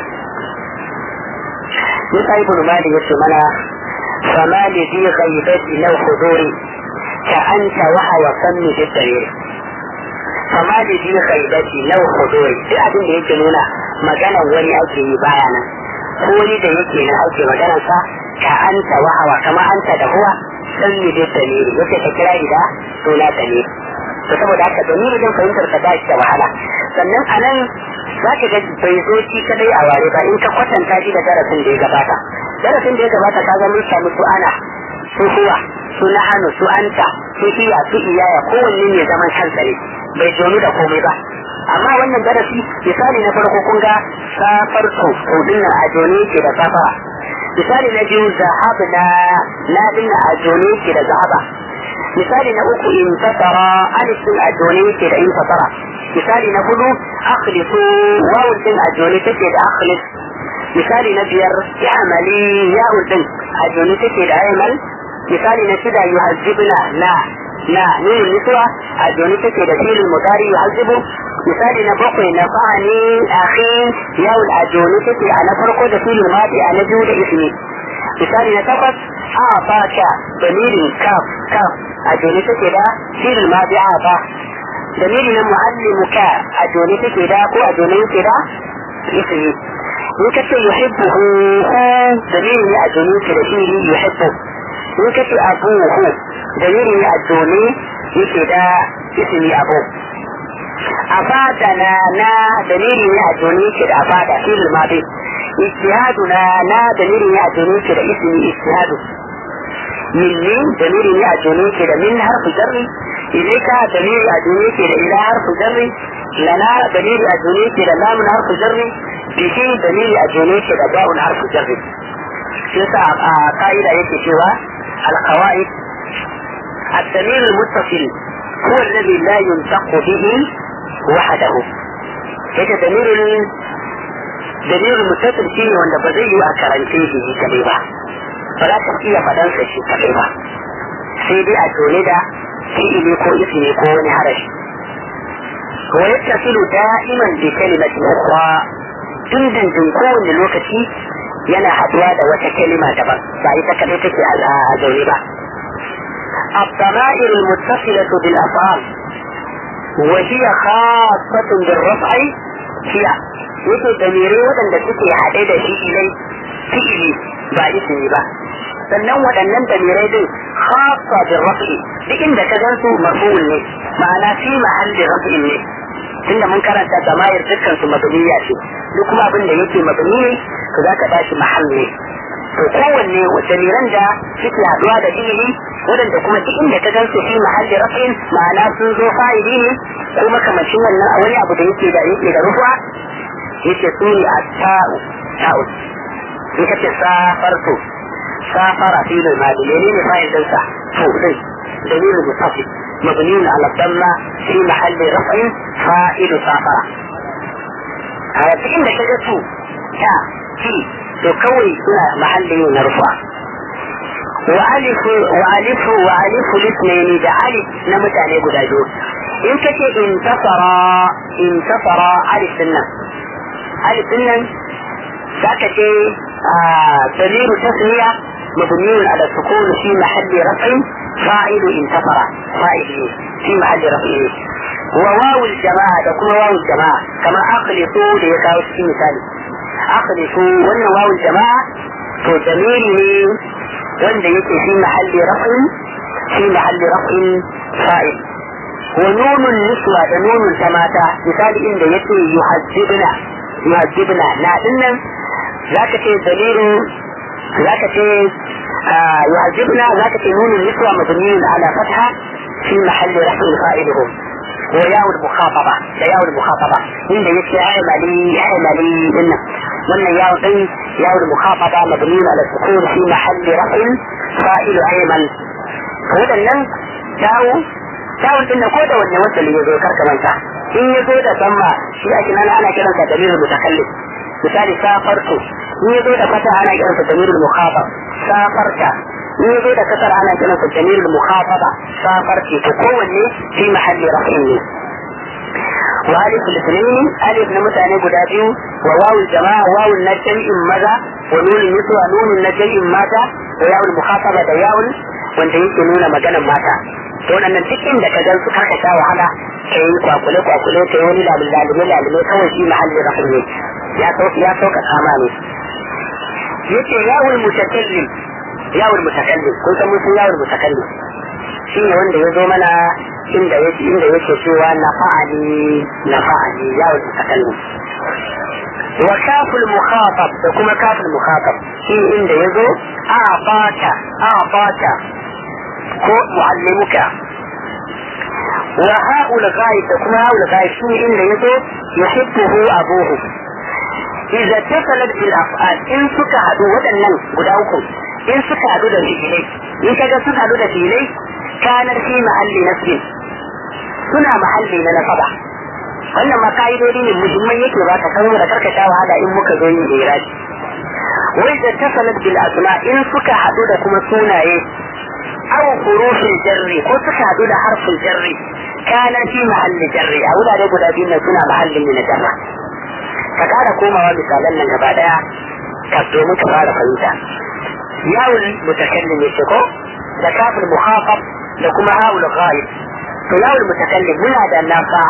Musa ibn Malik yace mana fama li fi ghaibati law huduri ka anta wa hawa sanni fi dalil fama li fi ghaibati law huduri duk abin da yake nuna maganar wani ake yi baya nan ko wani da yake na ake maganarsa ka anta wa hawa kama anta da huwa sanni da dalili yake ta kira da suna dalili to saboda haka dalili don fahimtar ka ba shi da wahala sannan anan za ka ga bai zo shi kadai a ware ba in ka kwatanta shi da darasin da ya gabata ka ga mun samu su ana su huwa su nahanu su anta su iya su iyaya kowanne ne zaman kansa ne bai jonu da komai ba amma wannan darasi misali na farko kun ga safarto hudun nan a jone ke da safara misali na biyu zahabna na dinna a jone ke da zahaba misali na uku in fatara alifin a jone ke da in fatara misali na hudu akhlisu wawun din a jone take da akhlis misali na biyar ya'mali ya'un din a jone take da aymal misali na shida yuhazzibna na nuna nisuwa a joni take da filin mutari yuhazzibu misali na bakwai na fa'ani akhi yawon a joni take a na farko da filin mati a na biyu da ismi misali na takwas a fata dalilin kaf a joni take da filin mati a fa dalilin na muallimuka a joni take da ko a joni take da ismi in ka ce yuhibbuhu dalilin ne a joni take da filin yuhibbu in ka ce abuhu dalilin ne a joni yake da ismi abu أفادنا نا دليل يأجوني كده أفاد في الماضي اجتهادنا نا دليل يأجوني كده اسم اجتهاد من دليل يأجوني كده من حرف جر إليك دليل يأجوني كده إلى حرف جر لنا دليل يأجوني كده لا من حرف جر به دليل يأجوني كده باء حرف جر شيسا قائلة يكي شوى القواعد الدليل المتصل هو الذي لا ينطق به وحده هيك دليل المتصل فيه وان بزي اكرنتيه كبيبا فلا تبقي فدنسا شي كبيبا سيدي اتولد فيه كو اسمي كو نهرش ويتصل دائما بكلمة أخرى تندن كون لوكتي yana haduwa da wata kalima daban ba ita kadai take a zaune ba الضمائر المتصلة بالأفعال وهي خاصة بالرفع فيها yake damirai waɗanda suke haɗe da shi ilai fi'ili ba ismi ba sannan waɗannan damirai din khassa bil raf'i duk inda ka gansu maf'ul ne ma'ana fi mahalli raf'in ne tunda mun karanta zamayir dukkan su mabniya ce duk kuma abin da yake mabni ne to zaka bashi mahalli to kowanne damiran da suke haɗuwa da fi'ili waɗanda kuma duk inda ka gansu fi mahalli raf'in ma'ana sun zo fa'ili ne ko makamacin wannan a wani abu da yake da rufa yake suni a ta'u in kace safartu safara fi da mali ne fa'il dinsa to dai dalil mutafi mabni ala dhamma fi mahalli raf'in fa'il safara a cikin da kaga su ta fi to kawai suna mahalli na rufa وألف الاثنين ده ألف نمتاني قداجو إن كتي انتصر ألف سنة ألف سنة ذاكتي دليل تسمية مبني على السكون في محل رفع فاعل انتصر فاعل في محل رفع وواو الجماعة تكون واو الجماعة كما أخلصوا ليكاوش في مثال أخلصوا وأن واو الجماعة تدميره wanda yake fi mahalli raf'in fa'il wa nunun niswa da nunun ta mata misali inda yake yuhaddibna na dinnan zaka ce dalilu zaka ce yuhaddibna zaka ce nunun niswa mabniyun ala fatha fi mahalli raf'in fa'iluhum wa ya'ul mukhataba da ya'ul mukhataba inda yake aymali dinnan wannan yawon mukhataba mabniun ala sukun fi mahalli raf'in fa'il ayman wadannan tawun din ko da wannan wanda ya zo karka manta in ya zo da samma shi ake nan ana kiran sa dalilul mutakallim misali safartu in ya zo da fata ana kiran sa dalilul mukhatab safarta in ya zo da kasar ana kiran sa dalilul mukhataba safarti to kowanne fi mahalli raf'in ne وألف الاثنين ألف نمتاني قدابيو وواو الجماعة واو النجم ماذا ونون النسوة نون النجم ماذا وياو المخاطبة ياو وانت يمكن نون مجانا ماذا تقول أن التكين لك جلس كركشا وحدا كي كواكولي كي ولي لعلمي كوي في محل رحمي يا توك الأمامي يتي ياو المتكلم كنت موسى ياو المتكلم شيء وانت يزو منا inda yake cewa nafa'ani ya wuce takalmi wa kaful mukhatab da kuma kaful mukhatab shi inda yazo a'ata ko muallimuka wa ha'ul ghaib da kuma ha'ul ghaib shi inda yazo yuhibbuhu abuhu idza tasalat bil af'al in suka hadu wadannan guda uku in suka hadu da fi'ilai in kaga suka hadu da fi'ilai kanar fi mahalli nasbin suna mahalli na nasaba wannan ma ka'idodi ne muhimmai yake ba ka san da karkata wahala in muka zo yin iraji wai da tasalat bil asma in suka hadu da kuma sunaye aw hurufin jarri ko suka hadu da harfin jarri kana fi mahalli jarri a wurare guda biyu ne suna mahallin ne na jarra ka kara komawa misalan nan gaba daya ka domin ka fara fahimta yawul mutakallim ne ko da kafin mukhafaf da kuma hawul ghaib to yawul mutakallim muna da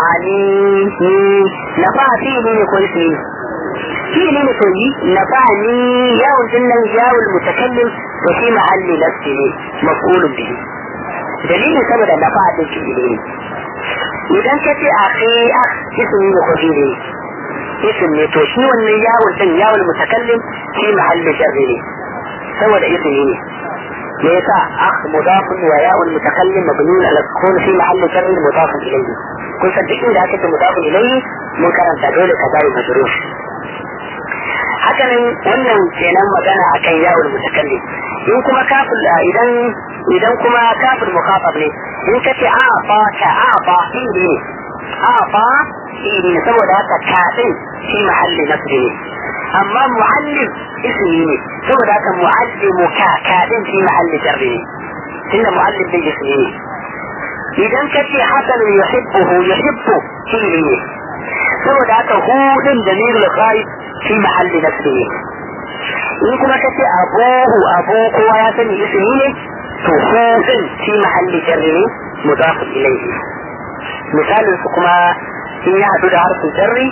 nafa'a fi'li ne ko ismi fi'li ne to yi nafa'ani yawul dinnan yawul mutakallim to fi mahalli nafsi ne maf'ulun bihi dalilin saboda nafa'a din fi'li ne idan ka ce ismi ne ko fi'li ismi ne to shi wannan yawul din yawul mutakallim fi mahalli sharri ne saboda ismi ne ليس مضاف وياء المتكلم مبني على السكون في محل جر مضاف اليه كل صدقين ده كده مضاف اليه ممكن ان تدل كذا مجرور hakanan wannan kenan magana akan yawul mutakallim in kuma kafir idan kuma kafir mukhatab ne in kace afa ne saboda haka ta din fi mahalli nasbi ne amma muallim ismi ne saboda haka muallimuka kadin fi mahalli jarri ne tunda muallim din ismi ne idan kace hasan yuhibbu fi'li ne saboda haka hu din dalilul ghaib fi mahalli nasbi ne in kuma kace abu kowa ya sani ismi ne to hu din fi mahalli jarri ne mudaf ilayhi misalin su kuma in ya hadu da harfin jarri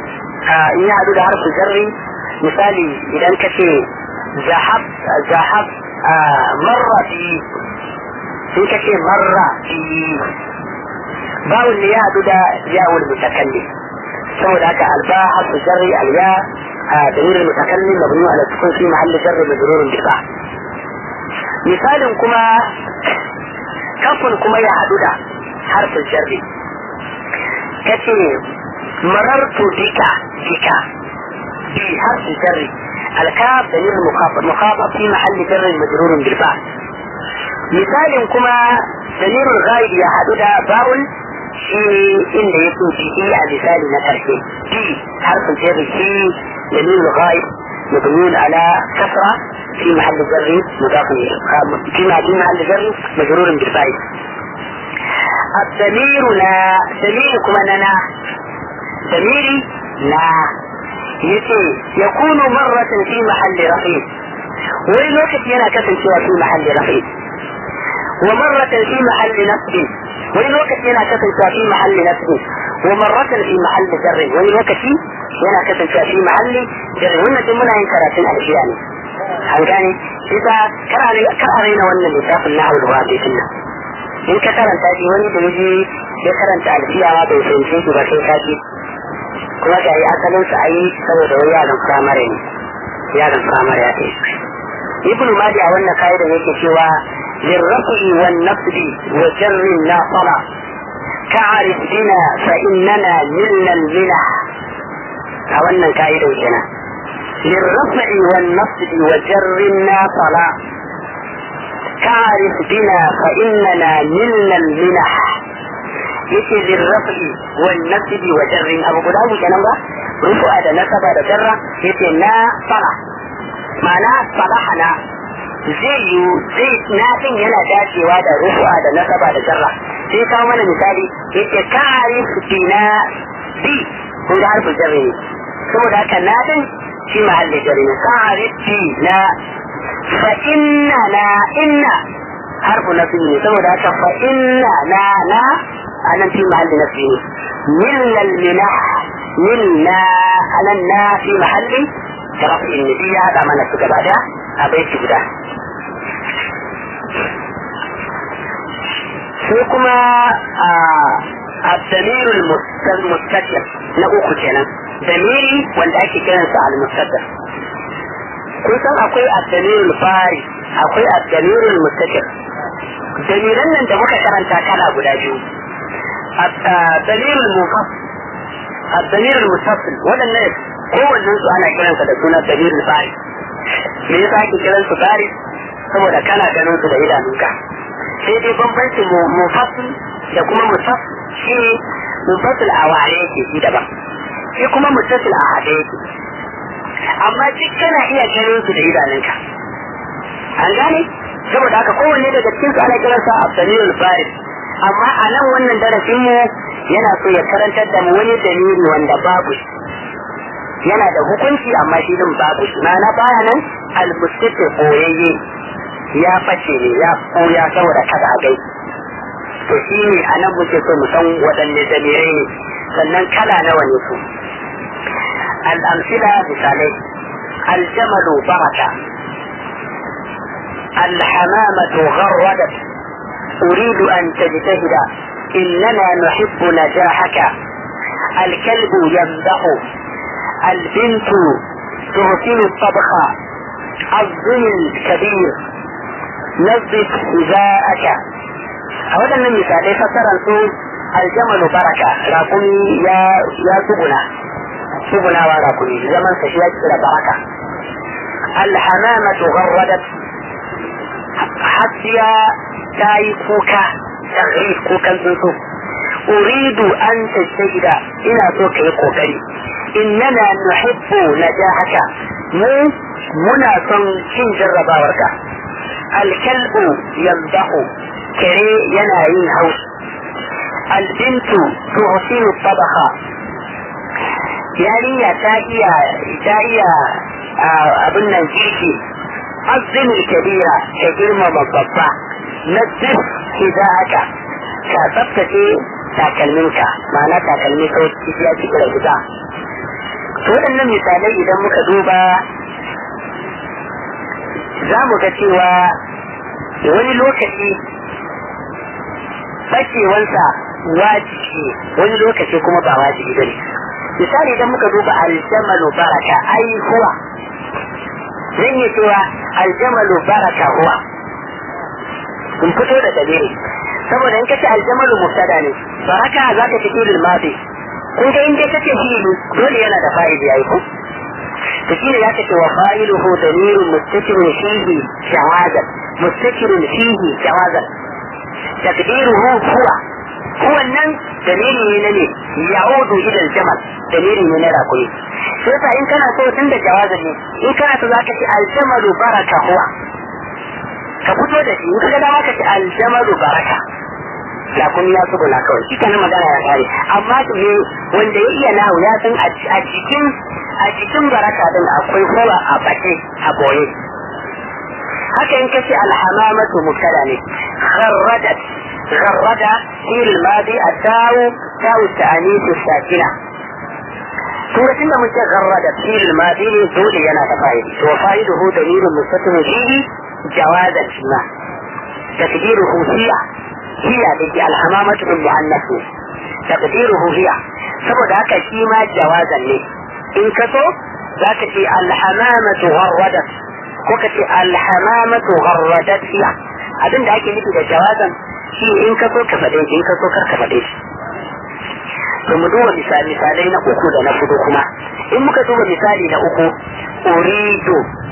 misali idan ka ce zahab marra fi in ka ce marra fi bawun ne ya hadu da yawul mutakallim saboda haka alba harfin jarri alya دليل المتكلم مبني على السكون في محل جر مجرور بالباء مثال كما كفن كما يحدد حرف الجر كتير مررت بك بحرف الجر الكاف دليل مخاطب في محل جر مجرور بالباء مثال كما دليل الغائب يحدد باء شيء إن يكون فيه مثال نكرته في حرف الجر في دليل الغائب مبني على كسرة في محل جر مضاف في محل جر مجرور بالفاء الضمير لا ضميركم أننا ضميري لا يكون مرة في محل رفيع ولوقت ينا كسر في محل رفيع ومرة في محل نصب ولوقت ينا كسر في محل نصب ومرة في محل جر ولوقت yana kasancewa fi mahalli da wannan duk muna yin karatun alfiya ne an gane shi ta kar a raina wannan littafin na aure wato din nan in ka karanta shi wani da yaji ya karanta alfiya ma bai fahimce shi ba sai ka ji kuma ga yi asalin sa ayi saboda wani yaron firamare ne yaron firamare ya ce ibn madi a wannan kaida yake cewa lirrafi wan nafsi wa jarrin la sala ka'arif bina fa innana lilna al-milah a wannan ka'idar kenan lirrafi wan nasbi wa jarrin nasala ka'arif bina fa innana nilna al-minah yace lirrafi wan nasbi wa jarrin abu guda mu kenan ba rufu'a da nasaba da jarra yace na sala ma'ana salahana zai na din yana dacewa da rufu'a da nasaba da jarra sai kawo mana misali yace ka'arif bina bi kun ga harfin jarri ne saboda haka na din shi mahallin jarri ne ka'arifi na fa inna harfu nafi ne saboda haka fa inna na anan fi mahallin nafi ne millal minah milla anan na fi mahallin rafi ne ya hada mana su gaba da a baiti guda sai kuma الضمير المستتر نقول كنا ضميري wanda ake kiransa al-mustatir kun san akwai ad-damir al-fari akwai ad-damir al-mustatir damiran nan da muka karanta kala guda biyu ad-damir al-munfasil ad-damir al-muttasil wadannan kowannen su ana kiransa da suna damir al-fari me yasa ake kiransu fari saboda kana ganin su da idanunka sai dai bambancin munfasil da kuma muttasil shi munfasil a ware yake shi daban shi kuma muttasil a haɗe yake amma duk kana iya ganin su da idanunka an gane saboda haka kowanne daga cikin su ana kiransa abdalilul farid amma a nan wannan darasin mu yana so ya karantar da mu wani dalili wanda babu shi yana da hukunci amma shi din babu shi na baya nan al-mustatir koyayye ya face ne ya koya saboda kada a gai to shi ne a nan muke so mu san waɗanne dalilai ne sannan kala nawa ne su الأمثلة مثالي الجمل بركة الحمامة غردت أريد أن تجتهد إننا نحب نجاحك الكلب يمدح البنت تغسل الطبخ الظل الكبير نظف حذاءك هذا من مثالي فسر الجمل بركة راكمي يا سبنا وراكمي زمن سشيات إلى بركة الحمامة غردت حتى تاي كوكا تغريب كوكا تنسو أريد أن تجتهد إلى توك كوكري إننا نحب نجاحك منا صنشين جربا وركا الكلب يمدح كري ينايين هوس البنت تغسل الطبخ يعني تاهي abin nan kirki azzini kabira ka girmama babba na duk hidaka ka tsaftace takalminka ma'ana takalmi ko ya ci kira guda. To waɗannan misalai idan muka duba za mu ga cewa wani lokaci bacewansa wajibi wani lokaci kuma ba wajibi bane. Misali idan muka duba aljamalu baraka ai huwa zan yi cewa aljamalu baraka huwa in fito da dalili saboda in kace aljamalu mubtada ne baraka za ka fito lil madi kun ga in dai kace fi'ili dole yana da fa'ili yayi ko to shine ya ce wa fa'iluhu damirun mustakirun fihi jawazan mustakirun fihi jawazan takdiruhu huwa huwa nan dalili ne ne ya'udu ila aljamal dalili ne na rakuri sai fa in kana so tun da jawazan ne in kana so zaka ce aljamalu baraka huwa ka fito da shi in ka ga dama ka ce aljamalu baraka la kun ya su gona kawai shi kana magana ya kare amma me wanda ya iya nahu ya san a cikin baraka din akwai huwa a bace a boye haka in kace alhamamatu mubtada ne kharradat gharrada fil madi atau tawu ta'anis sakina suratin da muke gharrada fil madi ne dole yana da fa'ida to fa'iduhu dalilun mustatir fihi jawazan shima takdiruhu hiya dake alhamamatu bil muannas takdiruhu hiya saboda haka shi ma jawazan ne in ka so zaka ce alhamamatu gharradat ko ka ce alhamamatu gharradat hiya abinda ake nufi da jawazan shi in ka so ka fade shi in ka so kar ka fade shi to mu duba misalai na uku da na hudu kuma in muka duba misali na uku uridu